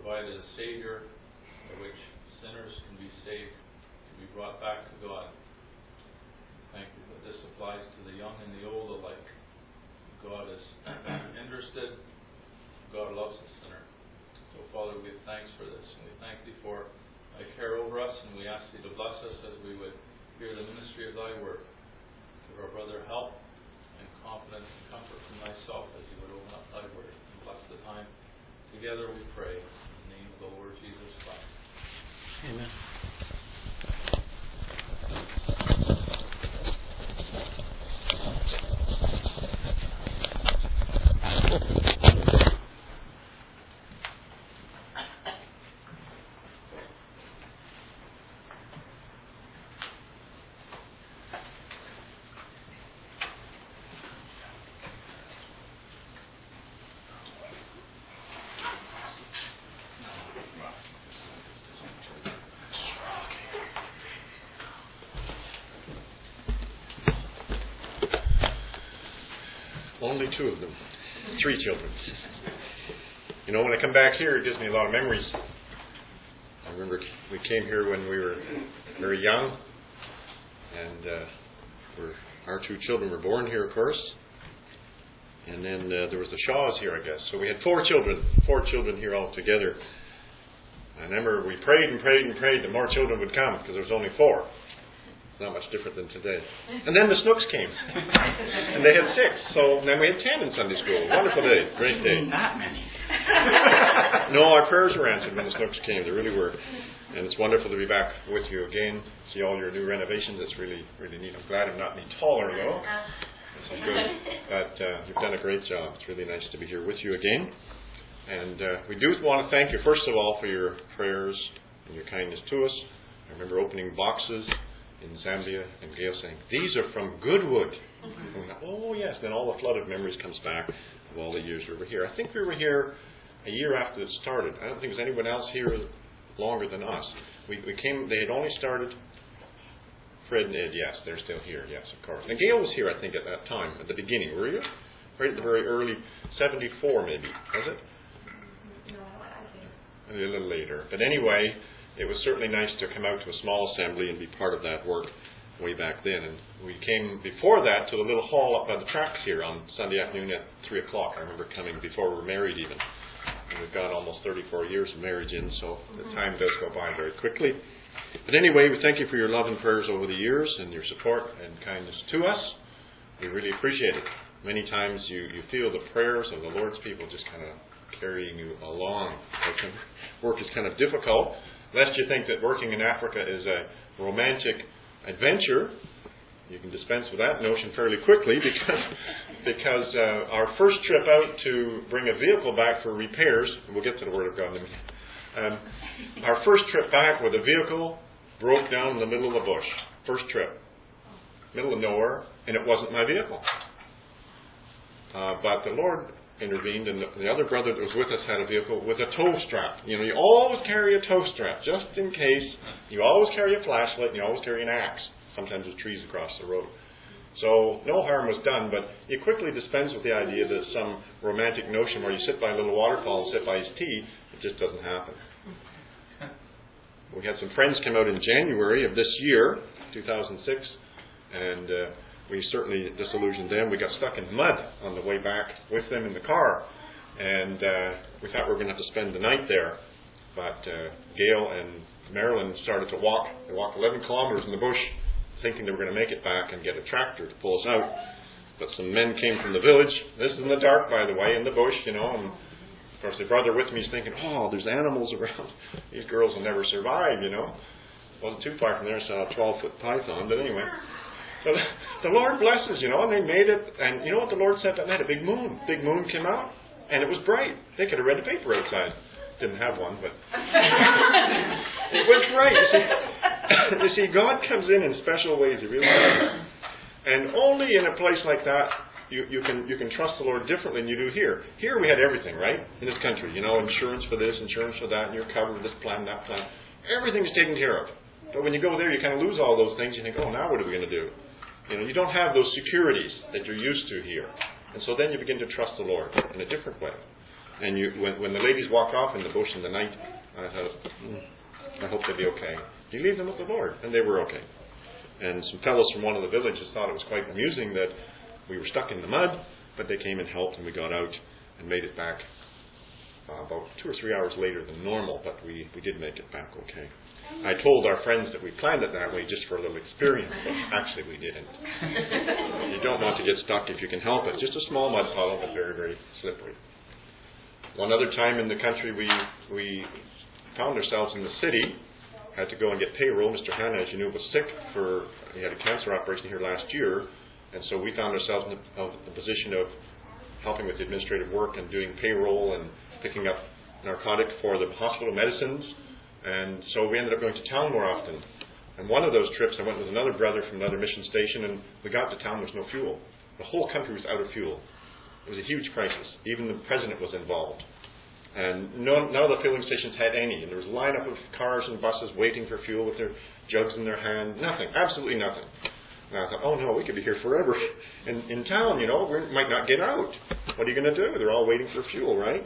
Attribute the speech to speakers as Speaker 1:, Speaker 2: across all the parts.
Speaker 1: provided a Savior by which sinners can be saved, can be brought back to God. Thank you that this applies to the young and the old alike. God is interested. God loves the sinner. So, Father, we have thanks for this, and we thank Thee for Thy care over us, and we ask Thee to bless us as we would hear the ministry of Thy word. Give our brother help and confidence and comfort from Thyself as He would open up Thy word. And bless the time together, we pray, in the name of the Lord Jesus Christ.
Speaker 2: Amen.
Speaker 3: Only two of them. 3 children. You know, when I come back here, it gives me a lot of memories. I remember we came here when we were very young, and our 2 children were born here, of course. And then there was the Shaws here, I guess. So we had 4 children here all together. I remember we prayed and prayed and prayed that more children would come because there was only 4. Not much different than today. And then the Snooks came. And they had 6. So then we had 10 in Sunday school. Wonderful day. Great day.
Speaker 2: Not many.
Speaker 3: No, our prayers were answered when the Snooks came. They really were. And it's wonderful to be back with you again. See all your new renovations. It's really, really neat. I'm glad I'm not any taller, though. This is good. But you've done a great job. It's really nice to be here with you again. And we do want to thank you, first of all, for your prayers and your kindness to us. I remember opening boxes in Zambia, and Gail saying, "These are from Goodwood." And we thought, oh yes, then all the flood of memories comes back of all the years we were here. I think we were here a year after it started. I don't think there's anyone else here longer than us. We came, they had only started, Fred and Ed, yes, they're still here, yes, of course. And Gail was here, I think, at that time, at the beginning, were you? Right at the very early, 74 maybe, was it?
Speaker 4: No, I think.
Speaker 3: A little later. But anyway, it was certainly nice to come out to a small assembly and be part of that work way back then. And we came before that to the little hall up by the tracks here on Sunday afternoon at 3 o'clock. I remember coming before we were married even. And we've got almost 34 years of marriage in, so the time does go by very quickly. But anyway, we thank you for your love and prayers over the years and your support and kindness to us. We really appreciate it. Many times you feel the prayers of the Lord's people just kind of carrying you along. Work is kind of difficult. Lest you think that working in Africa is a romantic adventure, you can dispense with that notion fairly quickly because our first trip out to bring a vehicle back for repairs, and we'll get to the Word of God in a minute. Our first trip back with a vehicle broke down in the middle of the bush. First trip. Middle of nowhere, and it wasn't my vehicle. But the Lord intervened, and the other brother that was with us had a vehicle with a tow strap. You know, you always carry a tow strap, just in case. You always carry a flashlight, and you always carry an axe. Sometimes there's trees across the road. So no harm was done, but you quickly dispense with the idea that some romantic notion where you sit by a little waterfall and sit by his tea, it just doesn't happen. We had some friends come out in January of this year, 2006, and we certainly disillusioned them. We got stuck in mud on the way back with them in the car. And we thought we were going to have to spend the night there. But Gail and Marilyn started to walk. They walked 11 kilometers in the bush, thinking they were going to make it back and get a tractor to pull us out. But some men came from the village. This is in the dark, by the way, in the bush, you know. And of course, the brother with me is thinking, oh, there's animals around. These girls will never survive, you know. Wasn't too far from there, I saw a 12-foot python. But anyway. So the Lord blesses, you know, and they made it. And you know what the Lord said that night? A big moon. Big moon came out, and it was bright. They could have read the paper outside. Didn't have one, but it was bright. You see, God comes in special ways. He really does. And only in a place like that, you can trust the Lord differently than you do here. Here we had everything, right? In this country, you know, insurance for this, insurance for that, and you're covered with this plan, that plan. Everything's taken care of. But when you go there, you kind of lose all those things. You think, oh, now what are we going to do? You know, you don't have those securities that you're used to here. And so then you begin to trust the Lord in a different way. And when the ladies walked off in the bush in the night, I thought, I hope they'll be okay. You leave them with the Lord, and they were okay. And some fellows from one of the villages thought it was quite amusing that we were stuck in the mud, but they came and helped, and we got out and made it back about 2 or 3 hours later than normal, but we did make it back okay. I told our friends that we planned it that way just for a little experience, but actually we didn't. You don't want to get stuck if you can help it. Just a small mud puddle, but very, very slippery. One other time in the country, we found ourselves in the city, had to go and get payroll. Mr. Hanna, as you knew, was sick. He had a cancer operation here last year, and so we found ourselves in the position of helping with the administrative work and doing payroll and picking up narcotic for the hospital medicines. And so we ended up going to town more often. And one of those trips, I went with another brother from another mission station, and we got to town, there was no fuel. The whole country was out of fuel. It was a huge crisis. Even the president was involved. And none of the filling stations had any. And there was a lineup of cars and buses waiting for fuel with their jugs in their hand. Nothing. Absolutely nothing. And I thought, oh no, we could be here forever. In town, we might not get out. What are you going to do? They're all waiting for fuel, right?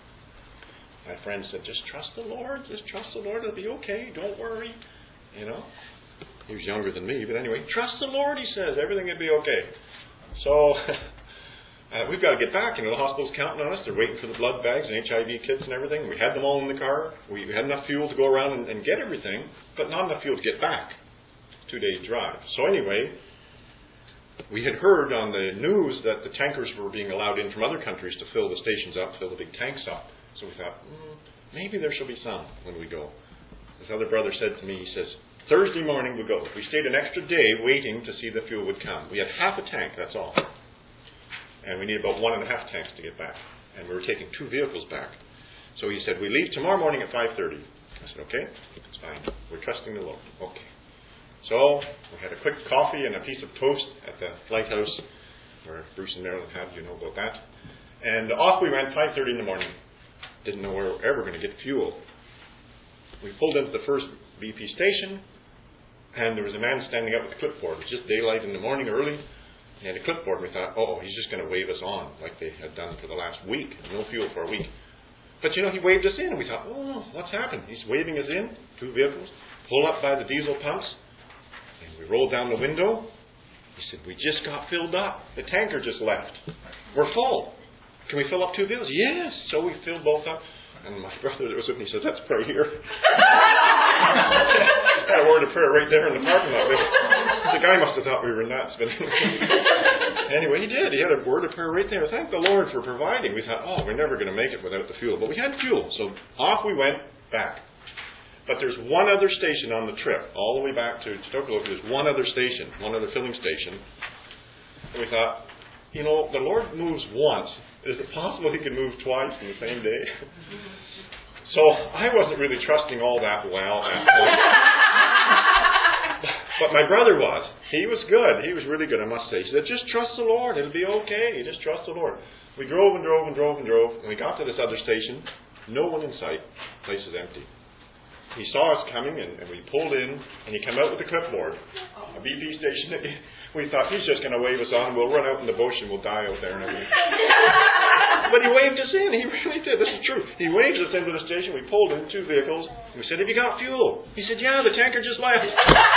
Speaker 3: My friend said, just trust the Lord. Just trust the Lord. It'll be okay. Don't worry. He was younger than me. But anyway, trust the Lord, he says. Everything will be okay. So we've got to get back. The hospital's counting on us. They're waiting for the blood bags and HIV kits and everything. We had them all in the car. We had enough fuel to go around and get everything, but not enough fuel to get back. 2 days drive. So anyway, we had heard on the news that the tankers were being allowed in from other countries to fill the stations up, fill the big tanks up. So we thought, maybe there shall be some when we go. This other brother said to me, he says, Thursday morning we'll go. We stayed an extra day waiting to see the fuel would come. We had half a tank, that's all. And we need about 1.5 tanks to get back. And we were taking 2 vehicles back. So he said, we leave tomorrow morning at 5:30. I said, okay, it's fine. We're trusting the Lord. Okay. So we had a quick coffee and a piece of toast at the lighthouse where Bruce and Marilyn have, you know about that. And off we went, 5:30 in the morning. Didn't know we were ever going to get fuel. We pulled into the first BP station, and there was a man standing up with a clipboard. It was just daylight in the morning early. He had a clipboard, and we thought, he's just going to wave us on like they had done for the last week. No fuel for a week. But he waved us in, and we thought, what's happened? He's waving us in, 2 vehicles, pull up by the diesel pumps, and we rolled down the window. He said, we just got filled up. The tanker just left. We're full. Can we fill up 2 vehicles? Yes. So we filled both up. And my brother that was with me says, let's pray here. Had a word of prayer right there in the parking lot. The guy must have thought we were nuts. But anyway, he did. He had a word of prayer right there. Thank the Lord for providing. We thought, we're never going to make it without the fuel. But we had fuel. So off we went back. But there's one other station on the trip. All the way back to Tokoloki, there's one other station, one other filling station. And we thought, the Lord moves once. Is it possible he could move twice in the same day? So I wasn't really trusting all that well at point. But my brother was. He was good. He was really good, I must say. He said, just trust the Lord. It'll be okay. Just trust the Lord. We drove and drove and drove and drove. And we got to this other station. No one in sight. The place is empty. He saw us coming and we pulled in. And he came out with a clipboard. A BP station. We thought, he's just going to wave us on. We'll run out in the bush and we'll die out there and everything. But he waved us in. He really did. This is true. He waved us into the station. We pulled in 2 vehicles. We said, have you got fuel? He said, yeah, the tanker just left.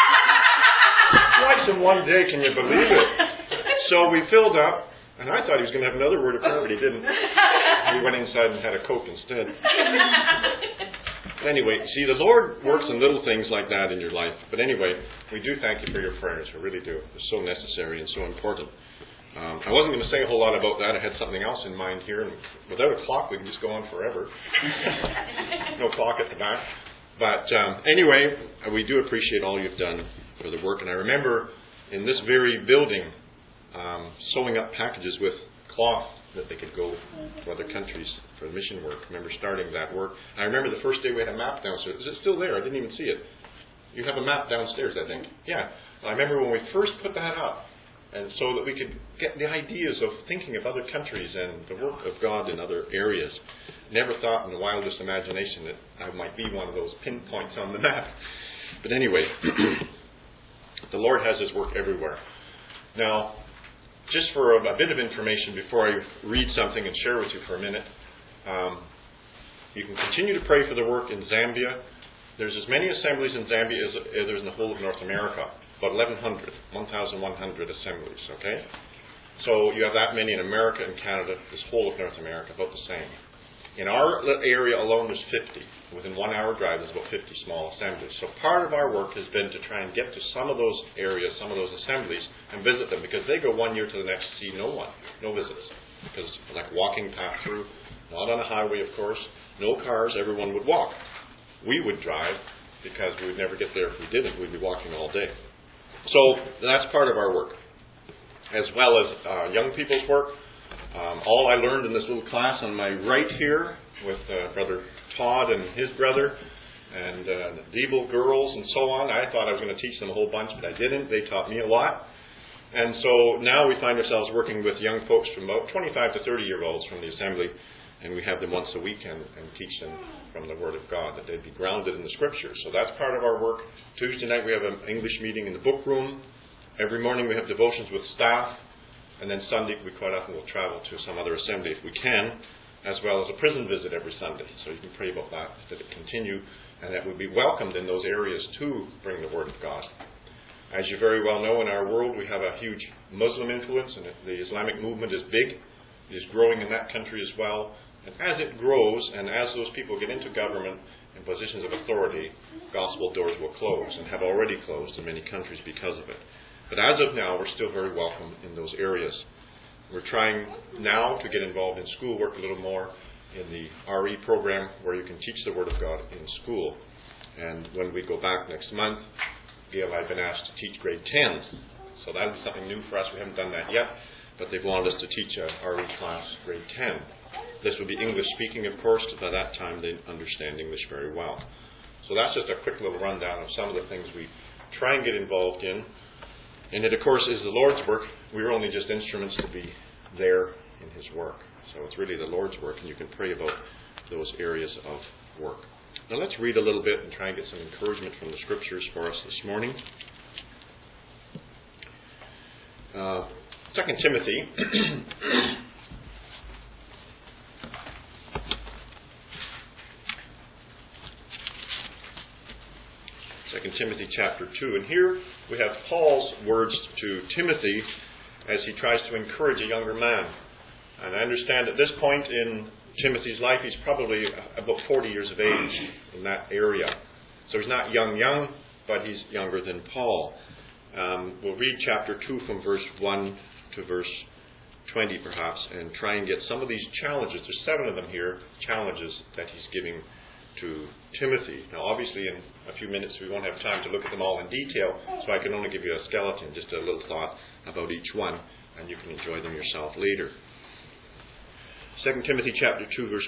Speaker 3: Twice in one day, can you believe it? So we filled up. And I thought he was going to have another word of prayer, but he didn't. We went inside and had a Coke instead. Anyway, see, the Lord works in little things like that in your life. But anyway, we do thank you for your prayers. We really do. It's so necessary and so important. I wasn't going to say a whole lot about that. I had something else in mind here. And without a clock, we can just go on forever. No clock at the back. But anyway, we do appreciate all you've done for the work. And I remember in this very building sewing up packages with cloth that they could go to other countries for the mission work. I remember starting that work. I remember the first day we had a map downstairs. Is it still there? I didn't even see it. You have a map downstairs, I think. Yeah. I remember when we first put that up, and so that we could get the ideas of thinking of other countries and the work of God in other areas. Never thought in the wildest imagination that I might be one of those pinpoints on the map. But anyway, the Lord has His work everywhere. Now, just for a bit of information before I read something and share with you for a minute, You can continue to pray for the work in Zambia. There's as many assemblies in Zambia as there's in the whole of North America. About 1,100 assemblies, okay? So you have that many in America and Canada, this whole of North America, about the same. In our area alone, there's 50. Within 1 hour drive, there's about 50 small assemblies. So part of our work has been to try and get to some of those areas, some of those assemblies, and visit them, because they go 1 year to the next to see no one, no visits. Because it's like walking path through, not on a highway, of course, no cars, everyone would walk. We would drive, because we would never get there if we didn't. We'd be walking all day. So that's part of our work, as well as young people's work. All I learned in this little class on my right here with Brother Todd and his brother and the Deeble girls and so on. I thought I was going to teach them a whole bunch, but I didn't. They taught me a lot. And so now we find ourselves working with young folks from about 25 to 30-year-olds from the assembly, and we have them once a week and teach them from the Word of God, that they'd be grounded in the Scriptures. So that's part of our work. Tuesday night we have an English meeting in the book room. Every morning we have devotions with staff. And then Sunday, we quite often will travel to some other assembly if we can, as well as a prison visit every Sunday. So you can pray about that it continue, and that we be welcomed in those areas to bring the Word of God. As you very well know, in our world, we have a huge Muslim influence, and the Islamic movement is big. It is growing in that country as well. And as it grows, and as those people get into government and positions of authority, gospel doors will close, and have already closed in many countries because of it. But as of now, we're still very welcome in those areas. We're trying now to get involved in schoolwork a little more in the RE program, where you can teach the Word of God in school. And when we go back next month, Gail and I have been asked to teach grade 10. So that'll be something new for us. We haven't done that yet, but they've wanted us to teach a RE class grade 10. This will be English speaking, of course. By that time, they understand English very well. So that's just a quick little rundown of some of the things we try and get involved in. And it, of course, is the Lord's work. We're only just instruments to be there in His work. So it's really the Lord's work, and you can pray about those areas of work. Now let's read a little bit and try and get some encouragement from the Scriptures for us this morning. 2 Timothy. 2 Timothy chapter 2. And here we have Paul's words to Timothy as he tries to encourage a younger man. And I understand at this point in Timothy's life, he's probably about 40 years of age in that area. So he's not young, but he's younger than Paul. We'll read chapter 2 from verse 1 to verse 20 perhaps, and try and get some of these challenges. There's 7 of them here, challenges that he's giving to Timothy. Now obviously in a few minutes we won't have time to look at them all in detail, so I can only give you a skeleton, just a little thought about each one, and you can enjoy them yourself later. 2 Timothy chapter 2 verse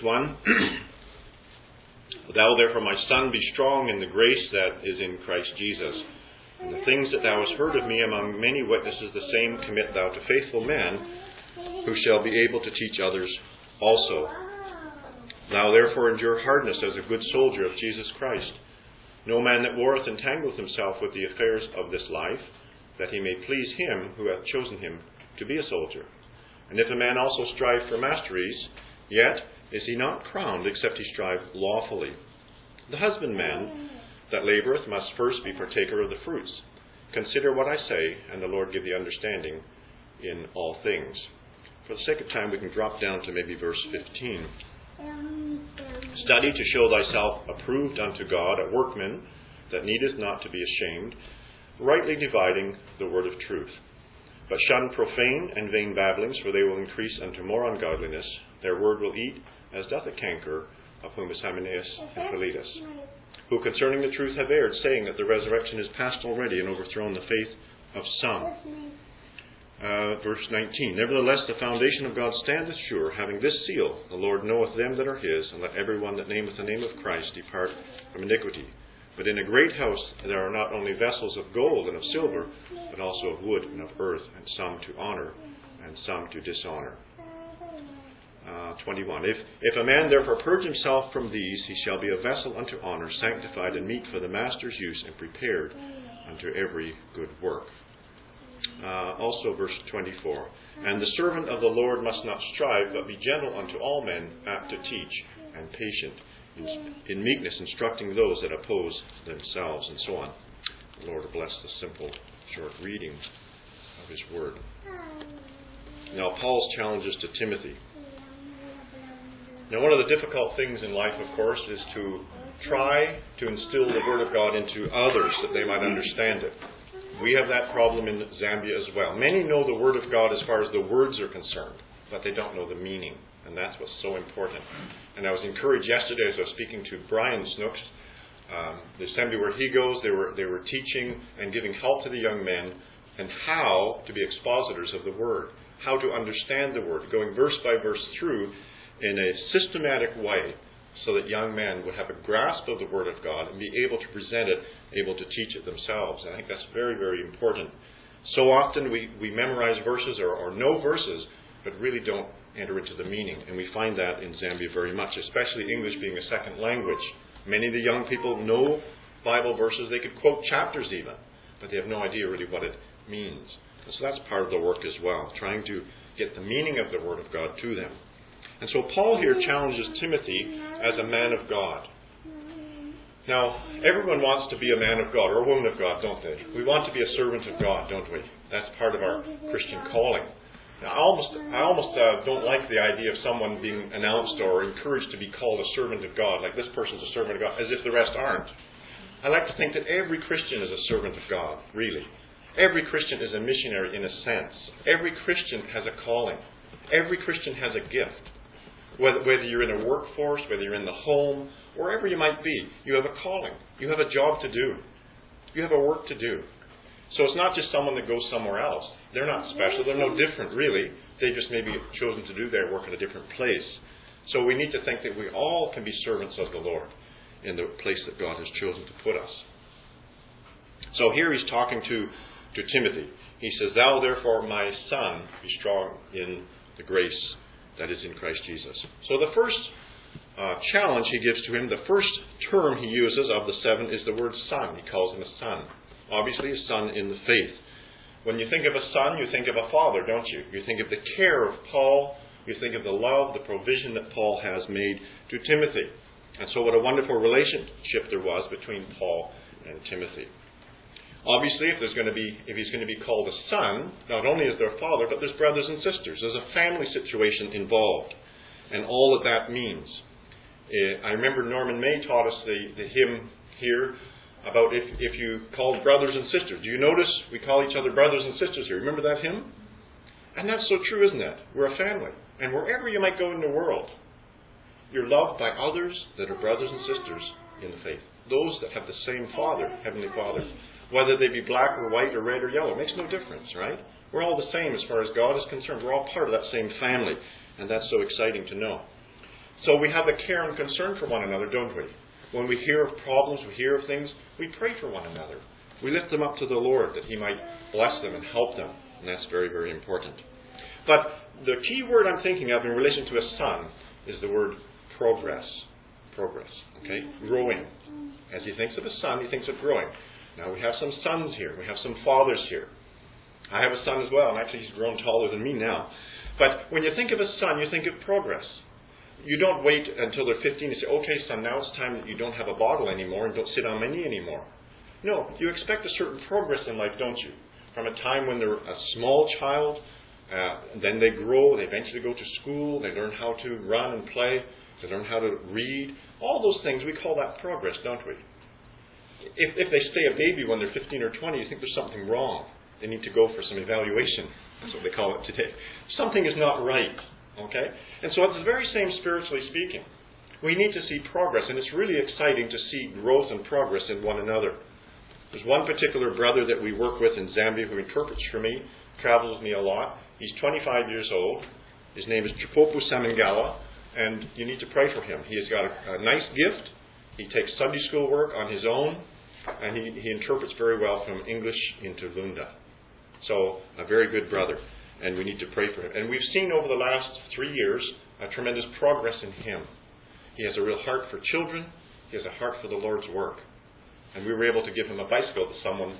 Speaker 3: 1. Thou therefore, my son, be strong in the grace that is in Christ Jesus. And the things that thou hast heard of me among many witnesses, the same commit thou to faithful men, who shall be able to teach others also. Thou therefore endure hardness as a good soldier of Jesus Christ. No man that warreth entangleth himself with the affairs of this life, that he may please him who hath chosen him to be a soldier. And if a man also strive for masteries, yet is he not crowned, except he strive lawfully. The husbandman that laboureth must first be partaker of the fruits. Consider what I say, and the Lord give thee understanding in all things. For the sake of time, we can drop down to maybe verse 15. Study to show thyself approved unto God, a workman that needeth not to be ashamed, rightly dividing the word of truth. But shun profane and vain babblings, for they will increase unto more ungodliness. Their word will eat, as doth a canker, of whom is Hymenaeus and Philetus, who concerning the truth have erred, saying that the resurrection is past already, and overthrown the faith of some. Verse 19. Nevertheless, the foundation of God standeth sure, having this seal, the Lord knoweth them that are his, and let every one that nameth the name of Christ depart from iniquity. But in a great house there are not only vessels of gold and of silver, but also of wood and of earth, and some to honor, and some to dishonor. 21. If a man therefore purge himself from these, he shall be a vessel unto honor, sanctified and meet for the master's use, and prepared unto every good work. Also verse 24. And the servant of the Lord must not strive, but be gentle unto all men, apt to teach, and patient, in meekness instructing those that oppose themselves, and so on. The Lord bless the simple, short reading of His Word. Now, Paul's challenges to Timothy. Now, one of the difficult things in life, of course, is to try to instill the Word of God into others that they might understand it. We have that problem in Zambia as well. Many know the Word of God as far as the words are concerned, but they don't know the meaning, and that's what's so important. And I was encouraged yesterday as I was speaking to Brian Snooks, the assembly where he goes, they were teaching and giving help to the young men and how to be expositors of the Word, how to understand the Word, going verse by verse through in a systematic way so that young men would have a grasp of the Word of God and be able to present it, able to teach it themselves. And I think that's very, very important. So often we memorize verses or know verses, but really don't enter into the meaning. And we find that in Zambia very much, especially English being a second language. Many of the young people know Bible verses. They could quote chapters even, but they have no idea really what it means. And so that's part of the work as well, trying to get the meaning of the Word of God to them. And so Paul here challenges Timothy as a man of God. Now, everyone wants to be a man of God or a woman of God, don't they? We want to be a servant of God, don't we? That's part of our Christian calling. Now, I almost don't like the idea of someone being announced or encouraged to be called a servant of God, like this person's a servant of God, as if the rest aren't. I like to think that every Christian is a servant of God, really. Every Christian is a missionary in a sense. Every Christian has a calling. Every Christian has a gift. Whether you're in a workforce, whether you're in the home, wherever you might be, you have a calling. You have a job to do. You have a work to do. So it's not just someone that goes somewhere else. They're not special. They're no different, really. They just maybe have chosen to do their work in a different place. So we need to think that we all can be servants of the Lord in the place that God has chosen to put us. So here he's talking to Timothy. He says, "Thou therefore, my son, be strong in the grace that is in Christ Jesus." So the first challenge he gives to him, the first term he uses of the 7 is the word son. He calls him a son. Obviously a son in the faith. When you think of a son, you think of a father, don't you? You think of the care of Paul. You think of the love, the provision that Paul has made to Timothy. And so what a wonderful relationship there was between Paul and Timothy. Obviously, if he's going to be called a son, not only is there a father, but there's brothers and sisters. There's a family situation involved, and all that that means. I remember Norman May taught us the hymn here about if you called brothers and sisters. Do you notice we call each other brothers and sisters here? Remember that hymn? And that's so true, isn't it? We're a family. And wherever you might go in the world, you're loved by others that are brothers and sisters in the faith. Those that have the same Father, Heavenly Father. Whether they be black or white or red or yellow, it makes no difference, right? We're all the same as far as God is concerned. We're all part of that same family. And that's so exciting to know. So we have a care and concern for one another, don't we? When we hear of problems, we hear of things, we pray for one another. We lift them up to the Lord that He might bless them and help them. And that's very, very important. But the key word I'm thinking of in relation to a son is the word progress. Progress. Okay? Growing. As he thinks of a son, he thinks of growing. Now we have some sons here. We have some fathers here. I have a son as well, and actually he's grown taller than me now. But when you think of a son, you think of progress. You don't wait until they're 15 and say, "Okay, son, now it's time that you don't have a bottle anymore and don't sit on my knee anymore." No, you expect a certain progress in life, don't you? From a time when they're a small child, then they grow, they eventually go to school, they learn how to run and play, they learn how to read. All those things, we call that progress, don't we? If they stay a baby when they're 15 or 20, you think there's something wrong. They need to go for some evaluation. That's what they call it today. Something is not right. Okay? And so it's the very same spiritually speaking. We need to see progress, and it's really exciting to see growth and progress in one another. There's one particular brother that we work with in Zambia who interprets for me, travels with me a lot. He's 25 years old. His name is Chipopu Samingala, and you need to pray for him. He has got a nice gift. He takes Sunday school work on his own, and he interprets very well from English into Lunda. So, a very good brother, and we need to pray for him. And we've seen over the last 3 years a tremendous progress in him. He has a real heart for children. He has a heart for the Lord's work. And we were able to give him a bicycle that someone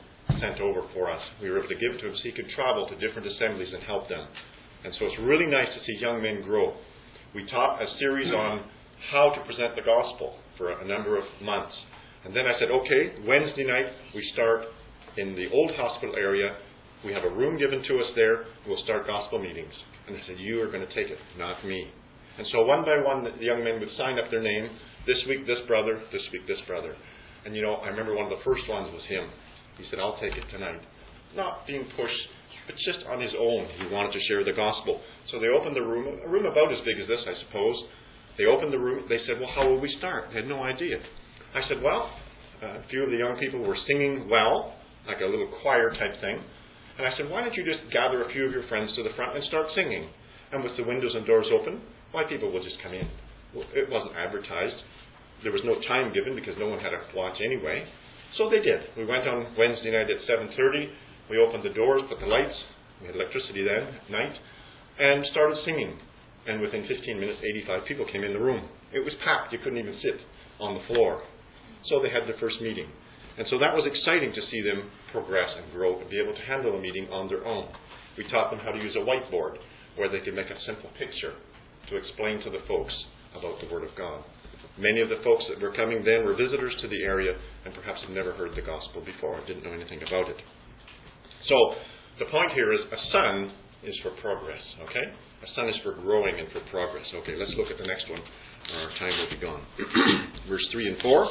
Speaker 3: sent over for us. We were able to give it to him so he could travel to different assemblies and help them. And so it's really nice to see young men grow. We taught a series on how to present the gospel for a number of months. And then I said, okay, Wednesday night we start in the old hospital area. We have a room given to us there. We'll start gospel meetings. And they said, you are going to take it, not me. And so one by one, the young men would sign up their name. This week, this brother. This week, this brother. And I remember one of the first ones was him. He said, I'll take it tonight. Not being pushed, but just on his own. He wanted to share the gospel. So they opened the room, a room about as big as this, I suppose. They opened the room. They said, well, how will we start? They had no idea. I said, well, a few of the young people were singing well, like a little choir type thing. And I said, why don't you just gather a few of your friends to the front and start singing? And with the windows and doors open, why, people will just come in. Well, it wasn't advertised. There was no time given because no one had a watch anyway. So they did. We went on Wednesday night at 7:30. We opened the doors, put the lights. We had electricity then at night. And started singing. And within 15 minutes, 85 people came in the room. It was packed. You couldn't even sit on the floor. So they had their first meeting. And so that was exciting to see them progress and grow and be able to handle a meeting on their own. We taught them how to use a whiteboard where they could make a simple picture to explain to the folks about the Word of God. Many of the folks that were coming then were visitors to the area and perhaps had never heard the gospel before, didn't know anything about it. So the point here is a son is for progress, okay? A son is for growing and for progress. Okay, let's look at the next one. Our time will be gone. Verse 3 and 4.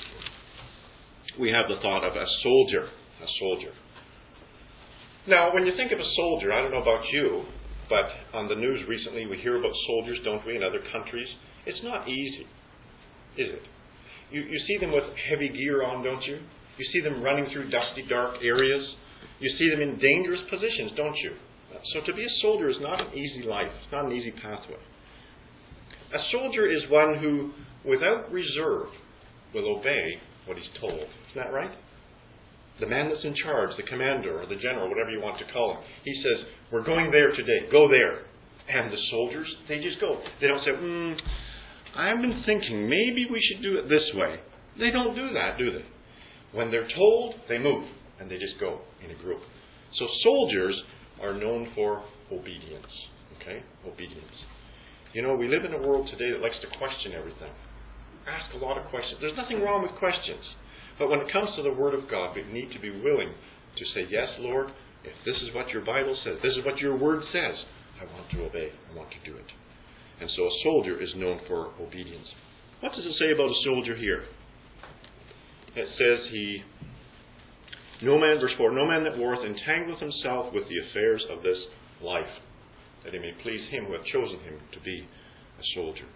Speaker 3: We have the thought of a soldier. A soldier. Now, when you think of a soldier, I don't know about you, but on the news recently we hear about soldiers, don't we, in other countries? It's not easy, is it? You see them with heavy gear on, don't you? You see them running through dusty, dark areas. You see them in dangerous positions, don't you? So to be a soldier is not an easy life. It's not an easy pathway. A soldier is one who, without reserve, will obey what he's told. Isn't that right? The man that's in charge, the commander or the general, whatever you want to call him, he says, we're going there today. Go there. And the soldiers, they just go. They don't say, I've been thinking maybe we should do it this way. They don't do that, do they? When they're told, they move. And they just go in a group. So soldiers are known for obedience. Okay? Obedience. We live in a world today that likes to question everything. Ask a lot of questions. There's nothing wrong with questions. But when it comes to the Word of God, we need to be willing to say, yes, Lord, if this is what your Bible says, this is what your Word says, I want to obey. I want to do it. And so a soldier is known for obedience. What does it say about a soldier here? It says verse 4, no man that warreth entangleth himself with the affairs of this life, that he may please him who hath chosen him to be a soldier.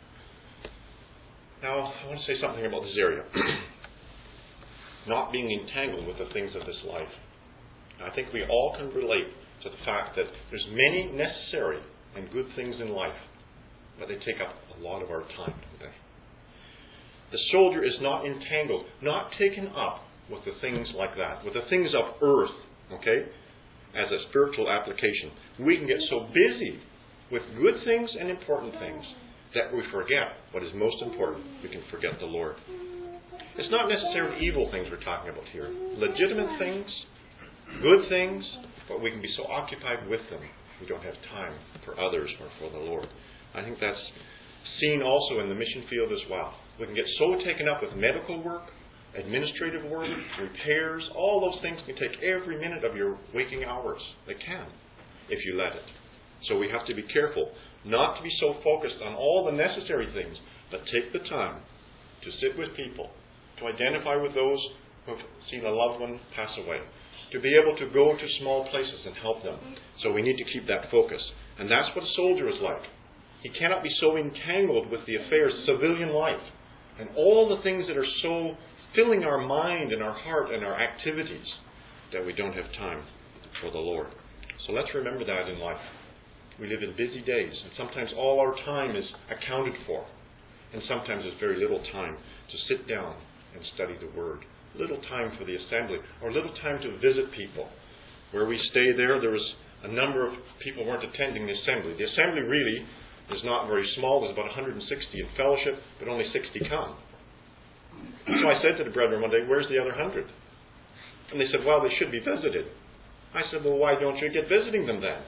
Speaker 3: Now, I want to say something about this area. Not being entangled with the things of this life. I think we all can relate to the fact that there's many necessary and good things in life, but they take up a lot of our time, don't they? The soldier is not entangled, not taken up with the things like that, with the things of earth, okay, as a spiritual application. We can get so busy with good things and important things that we forget what is most important. We can forget the Lord. It's not necessarily evil things we're talking about here. Legitimate things, good things, but we can be so occupied with them we don't have time for others or for the Lord. I think that's seen also in the mission field as well. We can get so taken up with medical work, administrative work, repairs, all those things can take every minute of your waking hours. They can, if you let it. So we have to be careful not to be so focused on all the necessary things, but take the time to sit with people, to identify with those who have seen a loved one pass away, to be able to go to small places and help them. So we need to keep that focus. And that's what a soldier is like. He cannot be so entangled with the affairs of civilian life and all the things that are so filling our mind and our heart and our activities that we don't have time for the Lord. So let's remember that in life. We live in busy days, and sometimes all our time is accounted for. And sometimes there's very little time to sit down and study the Word. Little time for the assembly, or little time to visit people. Where we stay there was a number of people weren't attending the assembly. The assembly really is not very small. There's about 160 in fellowship, but only 60 come. So I said to the brethren one day, where's the other 100? And they said, well, they should be visited. I said, well, why don't you get visiting them then?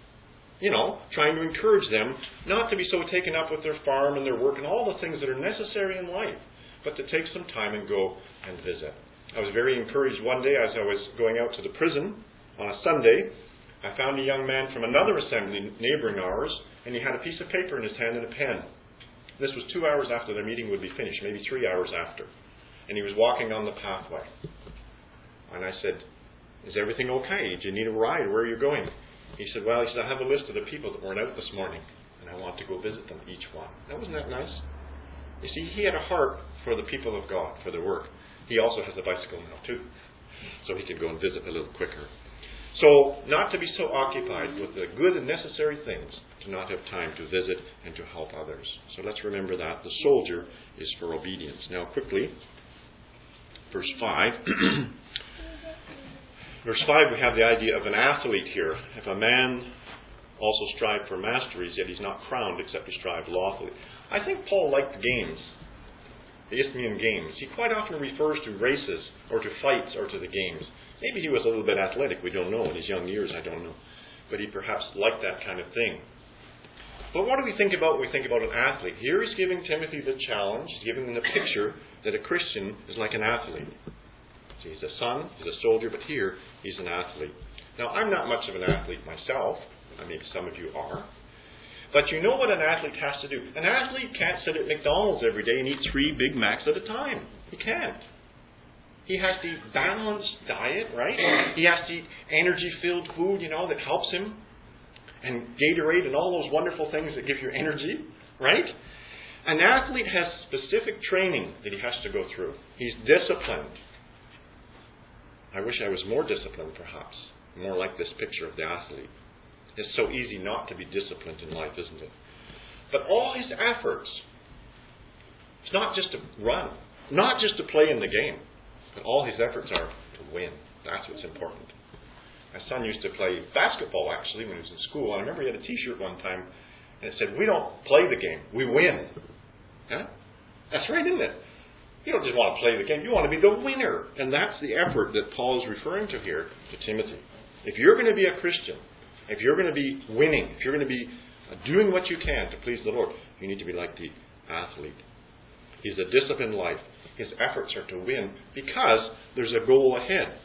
Speaker 3: Trying to encourage them not to be so taken up with their farm and their work and all the things that are necessary in life, but to take some time and go and visit. I was very encouraged one day as I was going out to the prison on a Sunday. I found a young man from another assembly neighboring ours, and he had a piece of paper in his hand and a pen. This was 2 hours after their meeting would be finished, maybe 3 hours after. And he was walking on the pathway. And I said, is everything okay? Do you need a ride? Where are you going? He said, I have a list of the people that weren't out this morning, and I want to go visit them, each one. Now, wasn't that nice? You see, he had a heart for the people of God, for their work. He also has a bicycle now, too, so he can go and visit a little quicker. So, not to be so occupied with the good and necessary things, to not have time to visit and to help others. So let's remember that. The soldier is for obedience. Now, quickly, verse 5. Verse 5, we have the idea of an athlete here. If a man also strive for masteries, yet he's not crowned except he strive lawfully. I think Paul liked the games, the Isthmian games. He quite often refers to races or to fights or to the games. Maybe he was a little bit athletic, we don't know. In his young years, I don't know. But he perhaps liked that kind of thing. But what do we think about when we think about an athlete? Here he's giving Timothy the challenge, he's giving him the picture that a Christian is like an athlete. So he's a son, he's a soldier, but here he's an athlete. Now, I'm not much of an athlete myself. Maybe some of you are. But you know what an athlete has to do. An athlete can't sit at McDonald's every day and eat 3 Big Macs at a time. He can't. He has to eat balanced diet, right? He has to eat energy-filled food, that helps him. And Gatorade and all those wonderful things that give you energy, right? An athlete has specific training that he has to go through. He's disciplined. I wish I was more disciplined, perhaps. More like this picture of the athlete. It's so easy not to be disciplined in life, isn't it? But all his efforts, it's not just to run, not just to play in the game, but all his efforts are to win. That's what's important. My son used to play basketball, actually, when he was in school. I remember he had a T-shirt one time, and it said, we don't play the game, we win. Huh? That's right, isn't it? You don't just want to play the game. You want to be the winner. And that's the effort that Paul is referring to here to Timothy. If you're going to be a Christian, if you're going to be winning, if you're going to be doing what you can to please the Lord, you need to be like the athlete. He's a disciplined life. His efforts are to win because there's a goal ahead.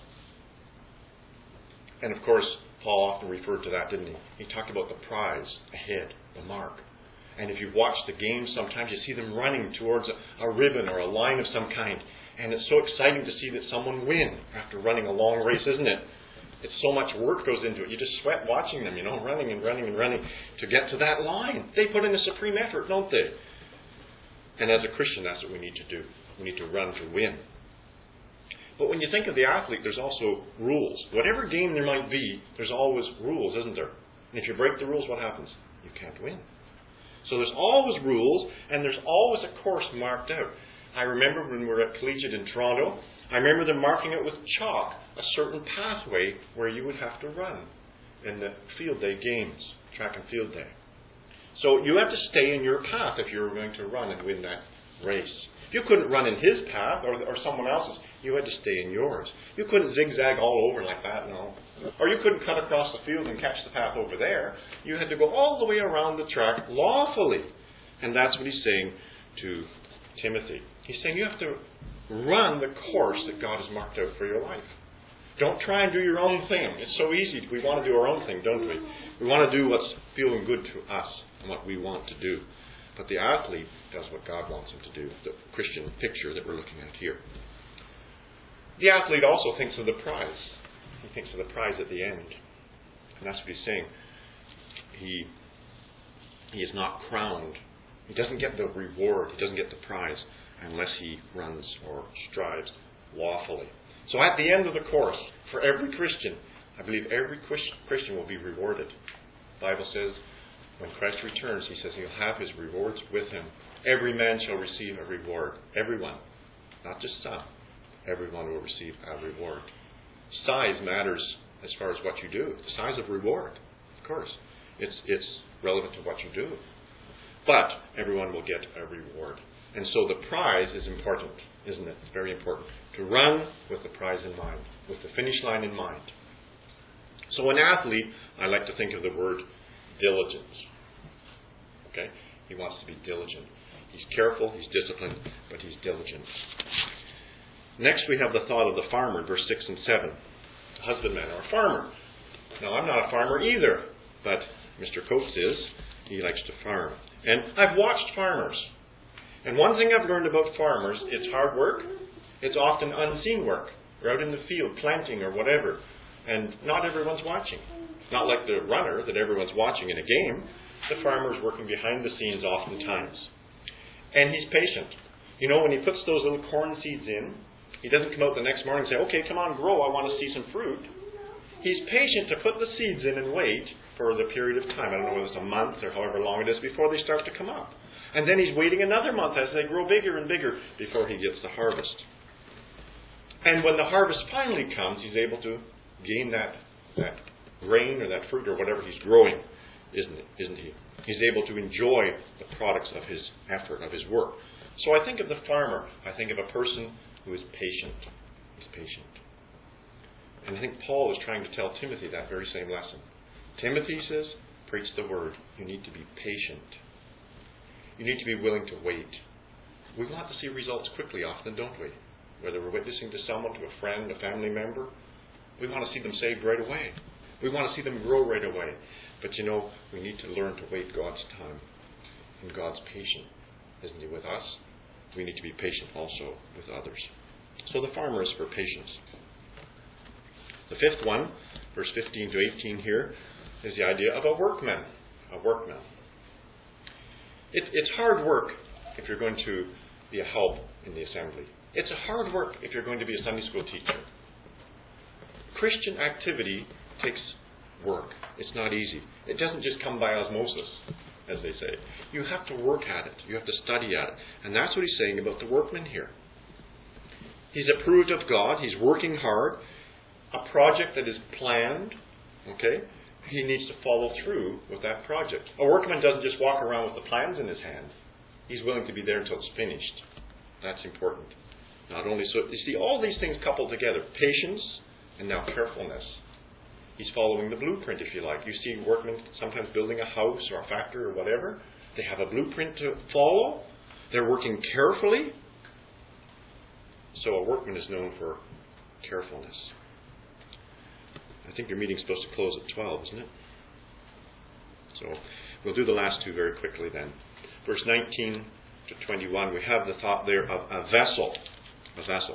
Speaker 3: And of course, Paul often referred to that, didn't he? He talked about the prize ahead, the mark. And if you've watched the games, sometimes you see them running towards a ribbon or a line of some kind. And it's so exciting to see that someone win after running a long race, isn't it? It's so much work goes into it. You just sweat watching them, running and running and running to get to that line. They put in a supreme effort, don't they? And as a Christian, that's what we need to do. We need to run to win. But when you think of the athlete, there's also rules. Whatever game there might be, there's always rules, isn't there? And if you break the rules, what happens? You can't win. So there's always rules, and there's always a course marked out. I remember when we were at Collegiate in Toronto, I remember them marking out with chalk a certain pathway where you would have to run in the field day games, track and field day. So you have to stay in your path if you were going to run and win that race. You couldn't run in his path or someone else's. You had to stay in yours. You couldn't zigzag all over like that, no. Or you couldn't cut across the field and catch the path over there. You had to go all the way around the track lawfully. And that's what he's saying to Timothy. He's saying you have to run the course that God has marked out for your life. Don't try and do your own thing. It's so easy. We want to do our own thing, don't we? We want to do what's feeling good to us and what we want to do. But the athlete does what God wants him to do, the Christian picture that we're looking at here. The athlete also thinks of the prize. He thinks of the prize at the end. And that's what he's saying. He is not crowned. He doesn't get the reward. He doesn't get the prize unless he runs or strives lawfully. So at the end of the course, for every Christian, I believe every Christian will be rewarded. The Bible says, when Christ returns, he says he'll have his rewards with him. Every man shall receive a reward. Everyone. Not just some. Everyone will receive a reward. Size matters as far as what you do. The size of reward, of course. It's relevant to what you do. But everyone will get a reward. And so the prize is important, isn't it? It's very important to run with the prize in mind, with the finish line in mind. So an athlete, I like to think of the word diligence. Okay? He wants to be diligent. He's careful, he's disciplined, but he's diligent. Next we have the thought of the farmer, verse 6 and 7. A husbandman or a farmer. Now I'm not a farmer either, but Mr. Coates is. He likes to farm. And I've watched farmers. And one thing I've learned about farmers, it's hard work. It's often unseen work. They're out in the field planting or whatever. And not everyone's watching. Not like the runner that everyone's watching in a game. The farmer's working behind the scenes oftentimes. And he's patient. You know, when he puts those little corn seeds in, he doesn't come out the next morning and say, okay, come on, grow, I want to see some fruit. He's patient to put the seeds in and wait for the period of time. I don't know whether it's a month or however long it is before they start to come up. And then he's waiting another month as they grow bigger and bigger before he gets the harvest. And when the harvest finally comes, he's able to gain that grain or that fruit or whatever he's growing, isn't he? He's able to enjoy the products of his effort, of his work. So I think of the farmer, I think of a person who is patient. He's patient. And I think Paul is trying to tell Timothy that very same lesson. Timothy says, preach the word. You need to be patient. You need to be willing to wait. We want to see results quickly often, don't we? Whether we're witnessing to someone, to a friend, a family member, we want to see them saved right away. We want to see them grow right away. But you know, we need to learn to wait God's time. And God's patient, isn't He, with us? We need to be patient also with others. So the farmer is for patience. The fifth one, verse 15 to 18 here, is the idea of a workman. A workman. It's hard work if you're going to be a help in the assembly. It's a hard work if you're going to be a Sunday school teacher. Christian activity takes work. It's not easy. It doesn't just come by osmosis, as they say. You have to work at it. You have to study at it. And that's what he's saying about the workman here. He's approved of God. He's working hard. A project that is planned, okay? He needs to follow through with that project. A workman doesn't just walk around with the plans in his hand. He's willing to be there until it's finished. That's important. Not only so, you see, all these things coupled together. Patience and now carefulness. He's following the blueprint, if you like. You see workmen sometimes building a house or a factory or whatever. They have a blueprint to follow. They're working carefully. So a workman is known for carefulness. I think your meeting's supposed to close at 12, isn't it? So we'll do the last two very quickly then. Verse 19 to 21, we have the thought there of a vessel. A vessel.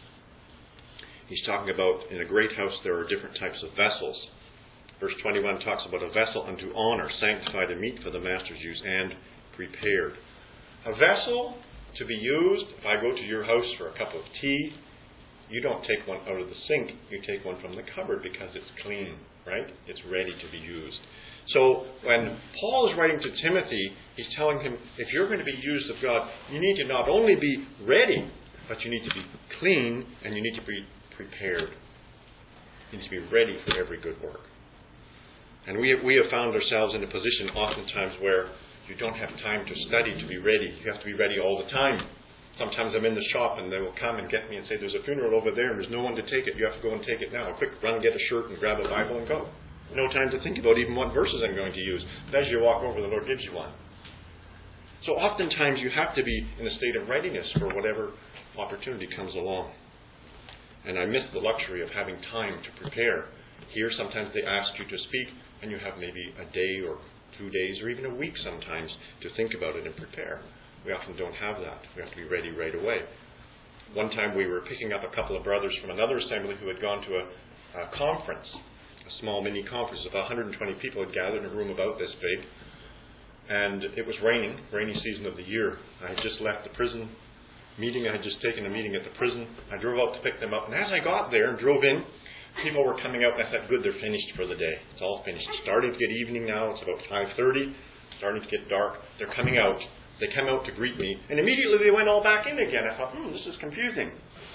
Speaker 3: He's talking about in a great house there are different types of vessels. Verse 21 talks about a vessel unto honor, sanctified and meet for the master's use, and prepared. A vessel to be used, if I go to your house for a cup of tea, you don't take one out of the sink, you take one from the cupboard because it's clean, right? It's ready to be used. So when Paul is writing to Timothy, he's telling him, if you're going to be used of God, you need to not only be ready, but you need to be clean and you need to be prepared. You need to be ready for every good work. And we have found ourselves in a position oftentimes where you don't have time to study to be ready. You have to be ready all the time. Sometimes I'm in the shop and they will come and get me and say, there's a funeral over there and there's no one to take it. You have to go and take it now. Quick, run, get a shirt and grab a Bible and go. No time to think about even what verses I'm going to use. But as you walk over, the Lord gives you one. So oftentimes you have to be in a state of readiness for whatever opportunity comes along. And I miss the luxury of having time to prepare. Here sometimes they ask you to speak and you have maybe a day or 2 days or even a week sometimes to think about it and prepare. We often don't have that. We have to be ready right away. One time we were picking up a couple of brothers from another assembly who had gone to a conference, a small mini conference of 120 people had gathered in a room about this big. And it was raining, rainy season of the year. I had just left the prison meeting. I had just taken a meeting at the prison. I drove out to pick them up. And as I got there and drove in, people were coming out and I thought, good, they're finished for the day. It's all finished. It's starting to get evening now. It's about 5:30. Starting to get dark. They're coming out. They come out to greet me, and immediately they went all back in again. I thought, this is confusing.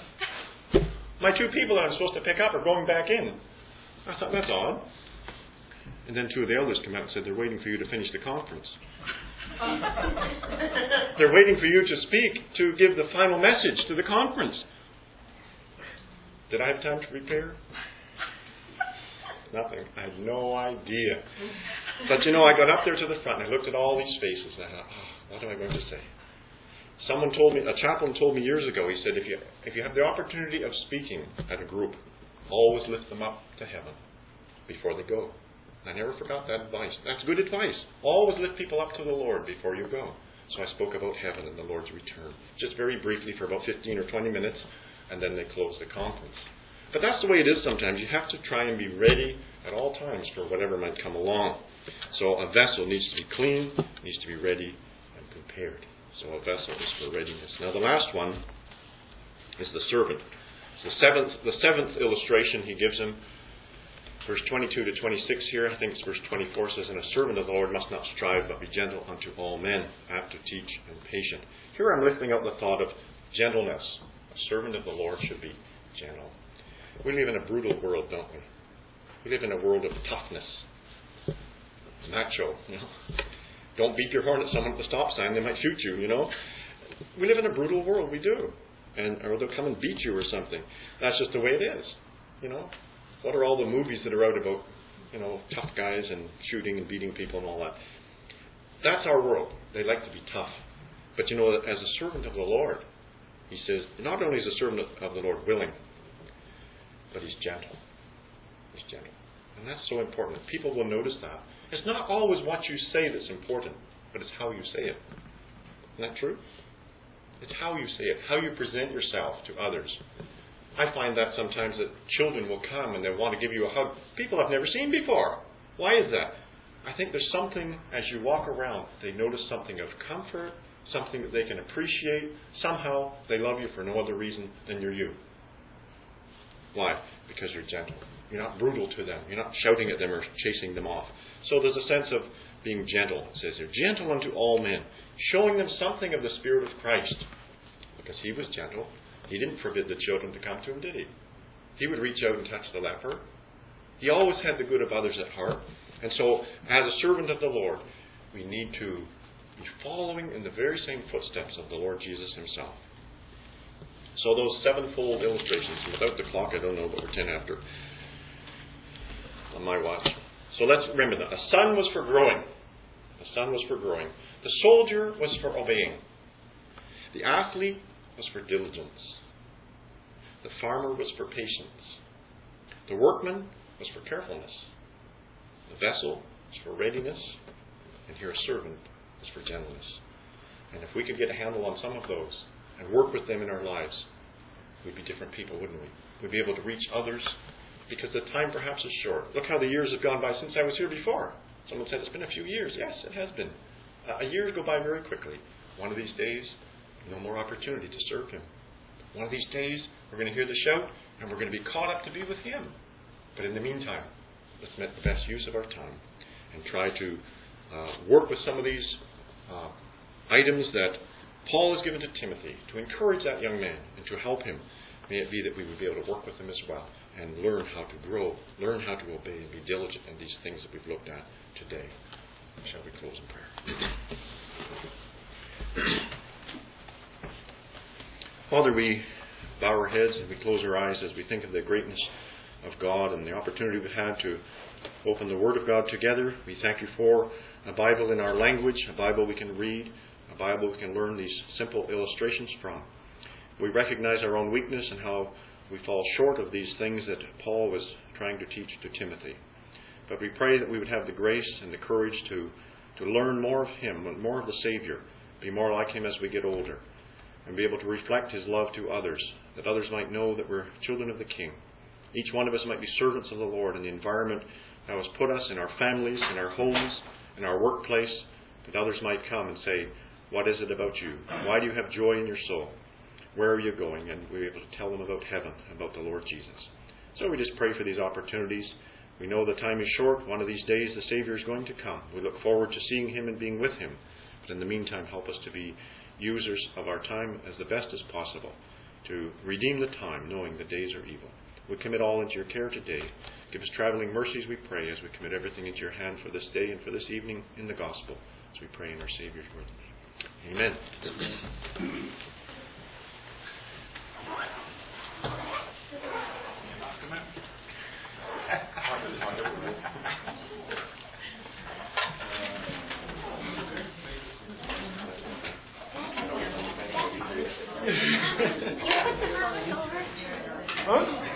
Speaker 3: My two people that I'm supposed to pick up are going back in. I thought, that's odd. And then two of the elders come out and said, they're waiting for you to finish the conference. They're waiting for you to speak, to give the final message to the conference. Did I have time to prepare? Nothing. I had no idea. But I got up there to the front and I looked at all these faces and I thought, what am I going to say? Someone told me, a chaplain told me years ago, he said, if you have the opportunity of speaking at a group, always lift them up to heaven before they go. I never forgot that advice. That's good advice. Always lift people up to the Lord before you go. So I spoke about heaven and the Lord's return. Just very briefly for about 15 or 20 minutes, and then they closed the conference. But that's the way it is sometimes. You have to try and be ready at all times for whatever might come along. So a vessel needs to be clean, needs to be ready and prepared. So a vessel is for readiness. Now the last one is the servant. The seventh illustration he gives him, verse 22 to 26 here, I think it's verse 24, says, "And a servant of the Lord must not strive, but be gentle unto all men, apt to teach and patient." Here I'm lifting out the thought of gentleness. A servant of the Lord should be gentle. We live in a brutal world, don't we? We live in a world of toughness. Macho, Don't beat your horn at someone at the stop sign, they might shoot you, We live in a brutal world, we do. Or they'll come and beat you or something. That's just the way it is, What are all the movies that are out about, tough guys and shooting and beating people and all that? That's our world. They like to be tough. But as a servant of the Lord, he says, not only is a servant of the Lord willing, but he's gentle. He's gentle. And that's so important. People will notice that. It's not always what you say that's important, but it's how you say it. Isn't that true? It's how you say it, how you present yourself to others. I find that sometimes that children will come and they want to give you a hug people I've never seen before. Why is that? I think there's something, as you walk around, they notice something of comfort, something that they can appreciate. Somehow they love you for no other reason than you're you. Why? Because you're gentle. You're not brutal to them. You're not shouting at them or chasing them off. So there's a sense of being gentle. It says here, gentle unto all men, showing them something of the Spirit of Christ. Because he was gentle. He didn't forbid the children to come to him, did he? He would reach out and touch the leper. He always had the good of others at heart. And so, as a servant of the Lord, we need to be following in the very same footsteps of the Lord Jesus himself. So those sevenfold illustrations, without the clock, I don't know, but we're 10 after on my watch. So let's remember that. A son was for growing. The son was for growing. The soldier was for obeying. The athlete was for diligence. The farmer was for patience. The workman was for carefulness. The vessel was for readiness. And here a servant is for gentleness. And if we could get a handle on some of those and work with them in our lives, we'd be different people, wouldn't we? We'd be able to reach others because the time perhaps is short. Look how the years have gone by since I was here before. Someone said it's been a few years. Yes, it has been. A year go by very quickly. One of these days, no more opportunity to serve him. One of these days, we're going to hear the shout and we're going to be caught up to be with him. But in the meantime, let's make the best use of our time and try to work with some of these items that Paul has given to Timothy to encourage that young man and to help him. May it be that we would be able to work with him as well and learn how to grow, learn how to obey and be diligent in these things that we've looked at today. Shall we close in prayer? Father, we bow our heads and we close our eyes as we think of the greatness of God and the opportunity we've had to open the Word of God together. We thank you for a Bible in our language, a Bible we can read, a Bible we can learn these simple illustrations from. We recognize our own weakness and how we fall short of these things that Paul was trying to teach to Timothy. But we pray that we would have the grace and the courage to learn more of Him, more of the Savior, be more like Him as we get older, and be able to reflect His love to others, that others might know that we're children of the King. Each one of us might be servants of the Lord in the environment that has put us in our families, in our homes, in our workplace, that others might come and say, what is it about you? Why do you have joy in your soul? Where are you going? And we're able to tell them about heaven, about the Lord Jesus. So we just pray for these opportunities. We know the time is short. One of these days the Savior is going to come. We look forward to seeing Him and being with Him. But in the meantime, help us to be users of our time as the best as possible, to redeem the time, knowing the days are evil. We commit all into your care today. Give us traveling mercies, we pray, as we commit everything into your hand for this day and for this evening in the gospel. As we pray in our Savior's word. Amen.
Speaker 4: Huh?